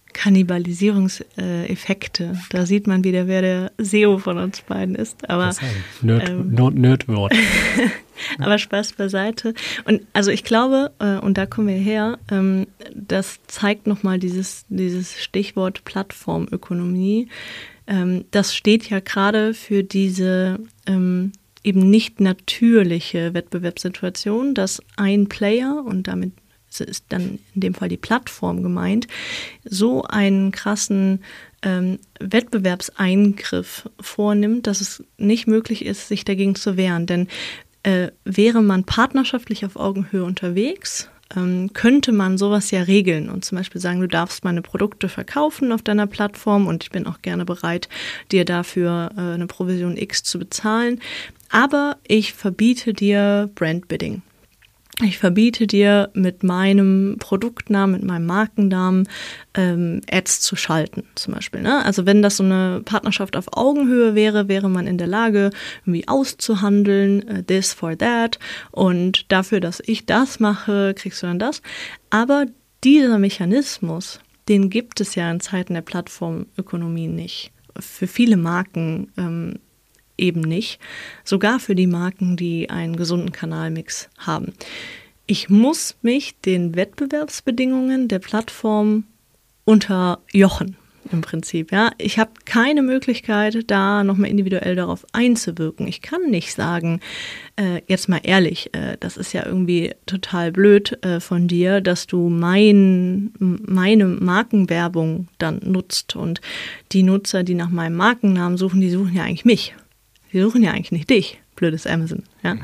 Kannibalisierungseffekte, da sieht man wieder, wer der SEO von uns beiden ist. Aber das ist ein Nerdwort. Aber Spaß beiseite. Und also ich glaube, und da kommen wir her, das zeigt nochmal dieses Stichwort Plattformökonomie. Das steht ja gerade für diese eben nicht natürliche Wettbewerbssituation, dass ein Player, und damit ist dann in dem Fall die Plattform gemeint, so einen krassen Wettbewerbseingriff vornimmt, dass es nicht möglich ist, sich dagegen zu wehren. Denn wäre man partnerschaftlich auf Augenhöhe unterwegs, könnte man sowas ja regeln und zum Beispiel sagen, du darfst meine Produkte verkaufen auf deiner Plattform und ich bin auch gerne bereit, dir dafür eine Provision X zu bezahlen. Aber ich verbiete dir Brandbidding. Ich verbiete dir mit meinem Produktnamen, mit meinem Markennamen Ads zu schalten zum Beispiel. Ne? Also wenn das so eine Partnerschaft auf Augenhöhe wäre, wäre man in der Lage, irgendwie auszuhandeln, this for that, und dafür, dass ich das mache, kriegst du dann das. Aber dieser Mechanismus, den gibt es ja in Zeiten der Plattformökonomie nicht. Für viele Marken eben nicht, sogar für die Marken, die einen gesunden Kanalmix haben. Ich muss mich den Wettbewerbsbedingungen der Plattform unterjochen, im Prinzip. Ja, ich habe keine Möglichkeit, da nochmal individuell darauf einzuwirken. Ich kann nicht sagen, jetzt mal ehrlich, das ist ja irgendwie total blöd von dir, dass du meine Markenwerbung dann nutzt, und die Nutzer, die nach meinem Markennamen suchen, die suchen ja eigentlich mich. Die suchen ja eigentlich nicht dich, blödes Amazon. Ja?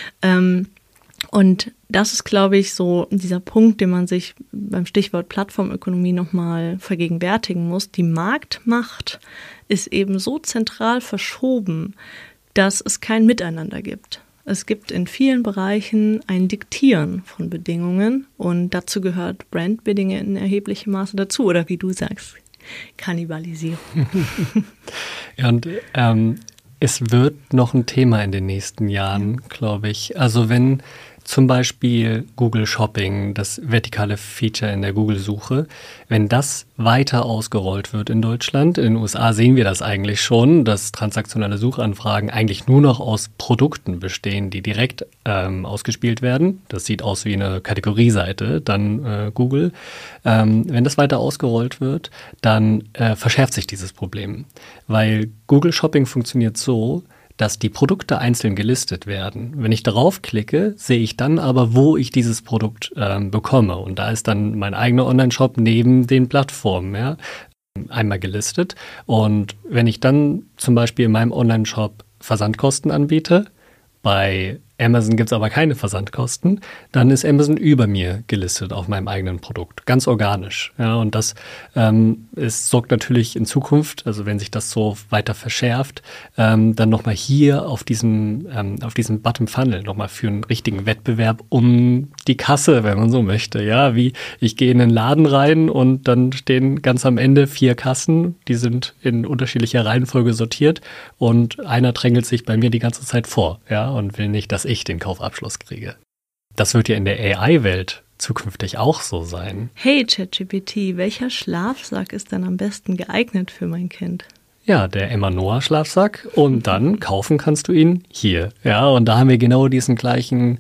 Und das ist, glaube ich, so dieser Punkt, den man sich beim Stichwort Plattformökonomie nochmal vergegenwärtigen muss. Die Marktmacht ist eben so zentral verschoben, dass es kein Miteinander gibt. Es gibt in vielen Bereichen ein Diktieren von Bedingungen, und dazu gehört Brandbidding in erheblichem Maße dazu. Oder wie du sagst, Kannibalisierung. Ja, und es wird noch ein Thema in den nächsten Jahren, glaube ich. Also wenn zum Beispiel Google Shopping, das vertikale Feature in der Google-Suche, wenn das weiter ausgerollt wird in Deutschland, in den USA sehen wir das eigentlich schon, dass transaktionale Suchanfragen eigentlich nur noch aus Produkten bestehen, die direkt ausgespielt werden. Das sieht aus wie eine Kategorieseite, dann Google. Wenn das weiter ausgerollt wird, dann verschärft sich dieses Problem, weil Google Shopping funktioniert so, dass die Produkte einzeln gelistet werden. Wenn ich darauf klicke, sehe ich dann aber, wo ich dieses Produkt bekomme. Und da ist dann mein eigener Online-Shop neben den Plattformen, ja, einmal gelistet. Und wenn ich dann zum Beispiel in meinem Online-Shop Versandkosten anbiete, bei Amazon gibt es aber keine Versandkosten, dann ist Amazon über mir gelistet auf meinem eigenen Produkt, ganz organisch. Ja, und das es sorgt natürlich in Zukunft, also wenn sich das so weiter verschärft, dann nochmal hier auf diesem Bottom Funnel nochmal für einen richtigen Wettbewerb um die Kasse, wenn man so möchte. Ja, wie ich gehe in einen Laden rein und dann stehen ganz am Ende 4 Kassen, die sind in unterschiedlicher Reihenfolge sortiert und einer drängelt sich bei mir die ganze Zeit vor, ja, und will nicht, dass ich den Kaufabschluss kriege. Das wird ja in der AI-Welt zukünftig auch so sein. Hey ChatGPT, welcher Schlafsack ist dann am besten geeignet für mein Kind? Ja, der Emma Noah Schlafsack, und dann kaufen kannst du ihn hier. Ja, und da haben wir genau diesen gleichen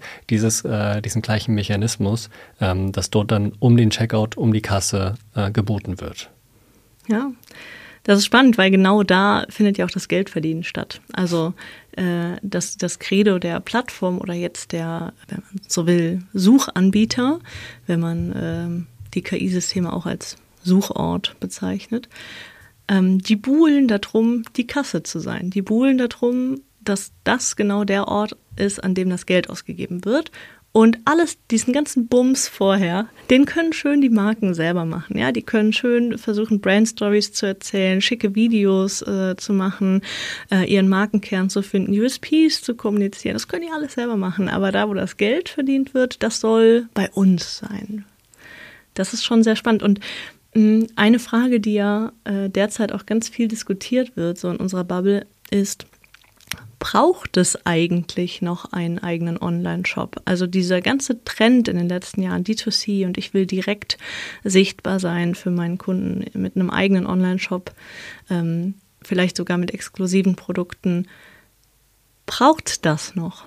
Mechanismus, dass dort dann um den Checkout, um die Kasse geboten wird. Ja, das ist spannend, weil genau da findet ja auch das Geldverdienen statt. Also das Credo der Plattform oder jetzt der, wenn man so will, Suchanbieter, wenn man die KI-Systeme auch als Suchort bezeichnet, die buhlen darum, die Kasse zu sein. Die buhlen darum, dass das genau der Ort ist, an dem das Geld ausgegeben wird. Und alles, diesen ganzen Bums vorher, den können schön die Marken selber machen. Ja, die können schön versuchen, Brand-Stories zu erzählen, schicke Videos zu machen, ihren Markenkern zu finden, USPs zu kommunizieren. Das können die alles selber machen. Aber da, wo das Geld verdient wird, das soll bei uns sein. Das ist schon sehr spannend. Und eine Frage, die ja derzeit auch ganz viel diskutiert wird, so in unserer Bubble, ist: Braucht es eigentlich noch einen eigenen Online-Shop? Also dieser ganze Trend in den letzten Jahren, D2C, und ich will direkt sichtbar sein für meinen Kunden mit einem eigenen Online-Shop, vielleicht sogar mit exklusiven Produkten. Braucht das noch?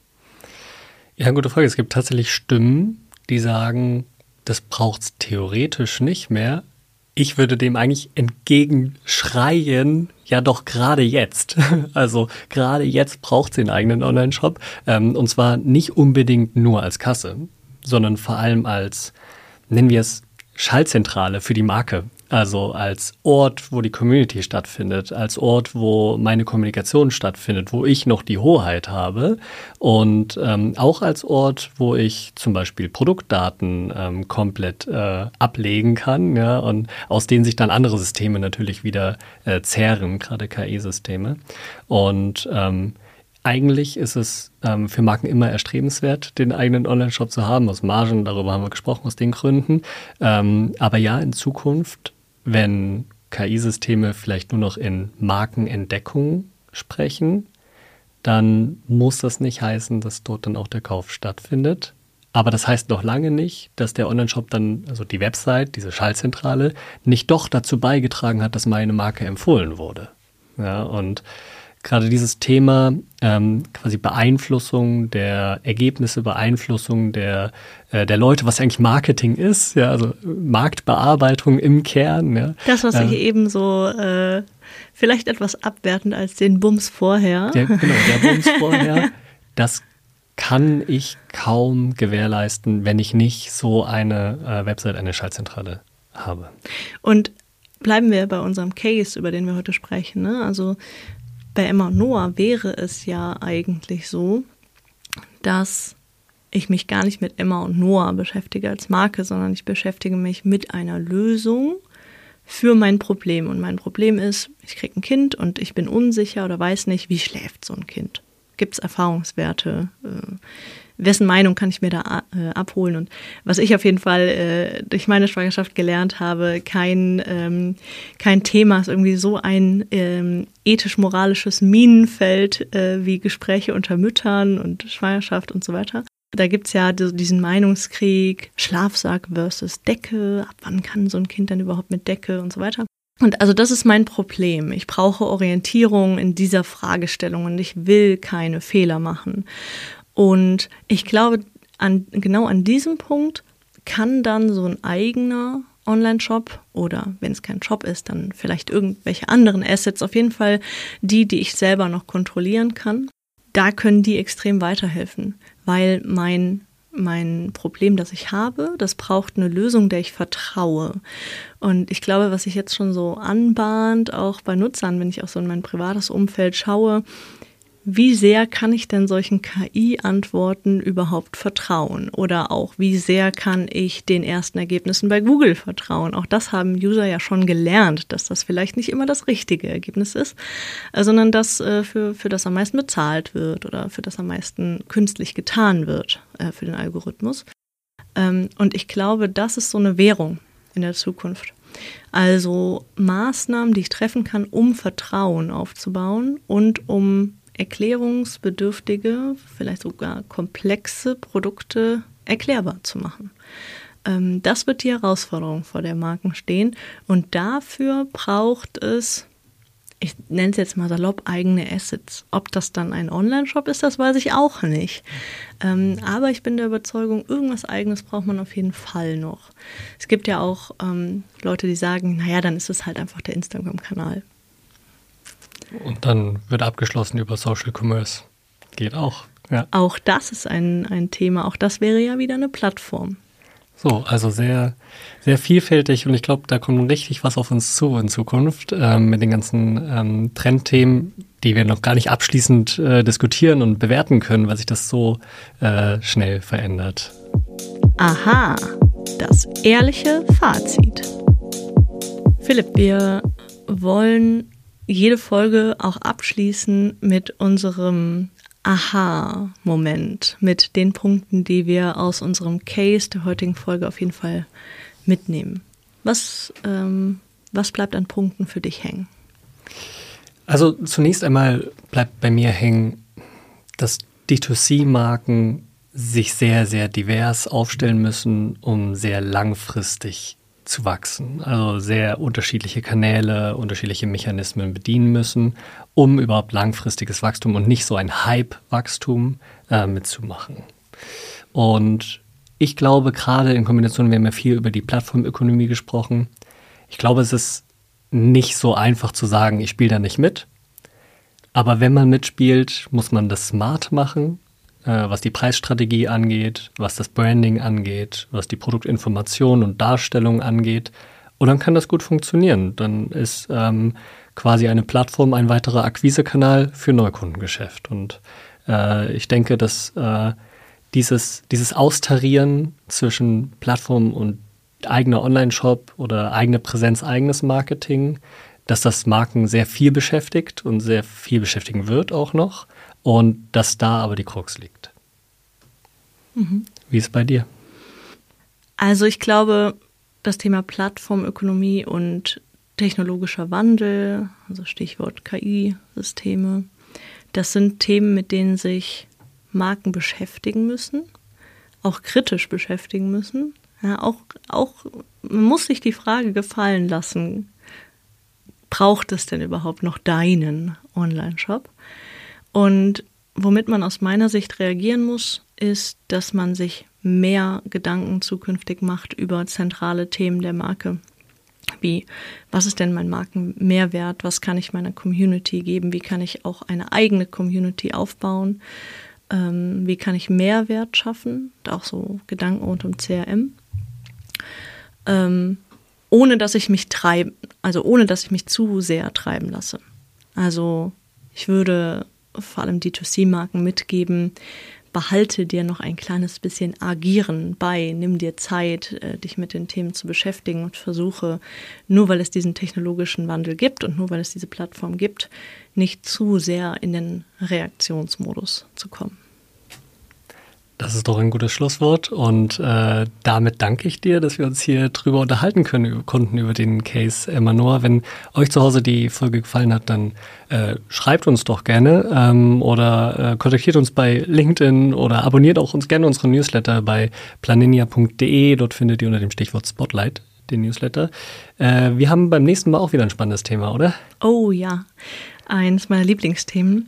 Ja, gute Frage. Es gibt tatsächlich Stimmen, die sagen, das braucht es theoretisch nicht mehr, Ich würde dem eigentlich entgegenschreien, ja doch gerade jetzt. Also gerade jetzt braucht sie einen eigenen Online-Shop. Und zwar nicht unbedingt nur als Kasse, sondern vor allem als, nennen wir es, Schaltzentrale für die Marke. Also als Ort, wo die Community stattfindet, als Ort, wo meine Kommunikation stattfindet, wo ich noch die Hoheit habe und auch als Ort, wo ich zum Beispiel Produktdaten komplett ablegen kann, ja, und aus denen sich dann andere Systeme natürlich wieder zehren, gerade KI-Systeme. Und eigentlich ist es für Marken immer erstrebenswert, den eigenen Online-Shop zu haben, aus Margen, darüber haben wir gesprochen, aus den Gründen. Aber ja, in Zukunft, wenn KI-Systeme vielleicht nur noch in Markenentdeckung sprechen, dann muss das nicht heißen, dass dort dann auch der Kauf stattfindet. Aber das heißt noch lange nicht, dass der Online-Shop dann, also die Website, diese Schaltzentrale, nicht doch dazu beigetragen hat, dass meine Marke empfohlen wurde. Ja, und gerade dieses Thema quasi Beeinflussung der Ergebnisse, Beeinflussung der Leute, was eigentlich Marketing ist, ja, also Marktbearbeitung im Kern. Ja. Das, was ich eben so vielleicht etwas abwertend als den Bums vorher. Der Bums vorher, das kann ich kaum gewährleisten, wenn ich nicht so eine Website, eine Schaltzentrale habe. Und bleiben wir bei unserem Case, über den wir heute sprechen, ne? Also bei Emma und Noah wäre es ja eigentlich so, dass ich mich gar nicht mit Emma und Noah beschäftige als Marke, sondern ich beschäftige mich mit einer Lösung für mein Problem. Und mein Problem ist, ich kriege ein Kind und ich bin unsicher oder weiß nicht, wie schläft so ein Kind. Gibt es Erfahrungswerte? Wessen Meinung kann ich mir da abholen? Und was ich auf jeden Fall durch meine Schwangerschaft gelernt habe, kein Thema ist irgendwie so ein ethisch-moralisches Minenfeld wie Gespräche unter Müttern und Schwangerschaft und so weiter. Da gibt es ja diesen Meinungskrieg, Schlafsack versus Decke, ab wann kann so ein Kind dann überhaupt mit Decke und so weiter. Und also das ist mein Problem. Ich brauche Orientierung in dieser Fragestellung und ich will keine Fehler machen. Und ich glaube, genau an diesem Punkt kann dann so ein eigener Online-Shop oder wenn es kein Shop ist, dann vielleicht irgendwelche anderen Assets, auf jeden Fall die ich selber noch kontrollieren kann, da können die extrem weiterhelfen, weil mein Problem, das ich habe, das braucht eine Lösung, der ich vertraue. Und ich glaube, was sich jetzt schon so anbahnt, auch bei Nutzern, wenn ich auch so in mein privates Umfeld schaue, wie sehr kann ich denn solchen KI-Antworten überhaupt vertrauen? Oder auch, wie sehr kann ich den ersten Ergebnissen bei Google vertrauen? Auch das haben User ja schon gelernt, dass das vielleicht nicht immer das richtige Ergebnis ist, sondern dass für das am meisten bezahlt wird oder für das am meisten künstlich getan wird für den Algorithmus. Und ich glaube, das ist so eine Währung in der Zukunft. Also Maßnahmen, die ich treffen kann, um Vertrauen aufzubauen und um erklärungsbedürftige, vielleicht sogar komplexe Produkte erklärbar zu machen. Das wird die Herausforderung, vor der Marken stehen. Und dafür braucht es, ich nenne es jetzt mal salopp, eigene Assets. Ob das dann ein Online-Shop ist, das weiß ich auch nicht. Aber ich bin der Überzeugung, irgendwas Eigenes braucht man auf jeden Fall noch. Es gibt ja auch Leute, die sagen, naja, dann ist es halt einfach der Instagram-Kanal. Und dann wird abgeschlossen über Social Commerce. Geht auch. Ja. Auch das ist ein Thema. Auch das wäre ja wieder eine Plattform. So, also sehr, sehr vielfältig und ich glaube, da kommt richtig was auf uns zu in Zukunft mit den ganzen Trendthemen, die wir noch gar nicht abschließend diskutieren und bewerten können, weil sich das so schnell verändert. Aha, das ehrliche Fazit. Philipp, wir wollen jede Folge auch abschließen mit unserem Aha-Moment, mit den Punkten, die wir aus unserem Case der heutigen Folge auf jeden Fall mitnehmen. Was bleibt an Punkten für dich hängen? Also zunächst einmal bleibt bei mir hängen, dass D2C-Marken sich sehr, sehr divers aufstellen müssen, um sehr langfristig zu wachsen. Also sehr unterschiedliche Kanäle, unterschiedliche Mechanismen bedienen müssen, um überhaupt langfristiges Wachstum und nicht so ein Hype-Wachstum mitzumachen. Und ich glaube, gerade in Kombination, wir haben ja viel über die Plattformökonomie gesprochen, Ich glaube, es ist nicht so einfach zu sagen, ich spiele da nicht mit. Aber wenn man mitspielt, muss man das smart machen, was die Preisstrategie angeht, was das Branding angeht, was die Produktinformation und Darstellung angeht. Und dann kann das gut funktionieren. Dann ist quasi eine Plattform ein weiterer Akquisekanal für Neukundengeschäft. Und ich denke, dass dieses Austarieren zwischen Plattform und eigener Online-Shop oder eigene Präsenz, eigenes Marketing, dass das Marken sehr viel beschäftigt und sehr viel beschäftigen wird auch noch und dass da aber die Krux liegt. Wie ist es bei dir? Also ich glaube, das Thema Plattformökonomie und technologischer Wandel, also Stichwort KI-Systeme, das sind Themen, mit denen sich Marken beschäftigen müssen, auch kritisch beschäftigen müssen. Ja, auch man muss sich die Frage gefallen lassen, braucht es denn überhaupt noch deinen Online-Shop? Und womit man aus meiner Sicht reagieren muss, ist, dass man sich mehr Gedanken zukünftig macht über zentrale Themen der Marke. Wie, was ist denn mein Markenmehrwert? Was kann ich meiner Community geben? Wie kann ich auch eine eigene Community aufbauen? Wie kann ich Mehrwert schaffen? Auch so Gedanken rund um CRM. Ohne dass ich mich zu sehr treiben lasse. Also ich würde vor allem D2C-Marken mitgeben, behalte dir noch ein kleines bisschen Agieren bei, nimm dir Zeit, dich mit den Themen zu beschäftigen und versuche, nur weil es diesen technologischen Wandel gibt und nur weil es diese Plattform gibt, nicht zu sehr in den Reaktionsmodus zu kommen. Das ist doch ein gutes Schlusswort und damit danke ich dir, dass wir uns hier drüber unterhalten konnten über den Case Emanor. Wenn euch zu Hause die Folge gefallen hat, dann schreibt uns doch gerne oder kontaktiert uns bei LinkedIn oder abonniert auch uns gerne unseren Newsletter bei planinia.de. Dort findet ihr unter dem Stichwort Spotlight den Newsletter. Wir haben beim nächsten Mal auch wieder ein spannendes Thema, oder? Oh ja, eines meiner Lieblingsthemen.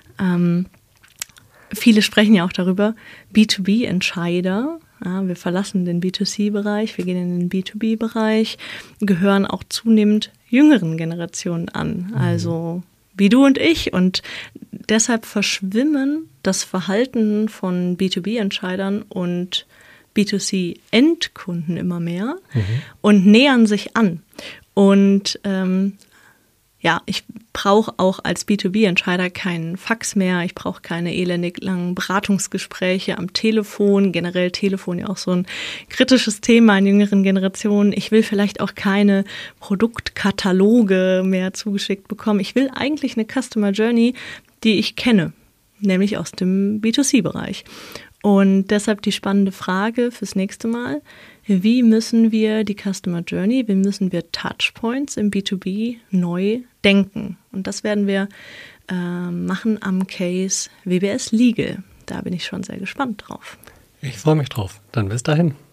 Viele sprechen ja auch darüber, B2B-Entscheider, ja, wir verlassen den B2C-Bereich, wir gehen in den B2B-Bereich, gehören auch zunehmend jüngeren Generationen an, also wie du und ich. Und deshalb verschwimmen das Verhalten von B2B-Entscheidern und B2C-Endkunden immer mehr und nähern sich an. Und ich brauche auch als B2B-Entscheider keinen Fax mehr, ich brauche keine elendig langen Beratungsgespräche am Telefon, generell Telefon ja auch so ein kritisches Thema in jüngeren Generationen. Ich will vielleicht auch keine Produktkataloge mehr zugeschickt bekommen. Ich will eigentlich eine Customer Journey, die ich kenne, nämlich aus dem B2C-Bereich. Und deshalb die spannende Frage fürs nächste Mal: Wie müssen wir die Customer Journey, wie müssen wir Touchpoints im B2B neu denken? Und das werden wir machen am Case WBS Legal. Da bin ich schon sehr gespannt drauf. Ich freue mich drauf. Dann bis dahin.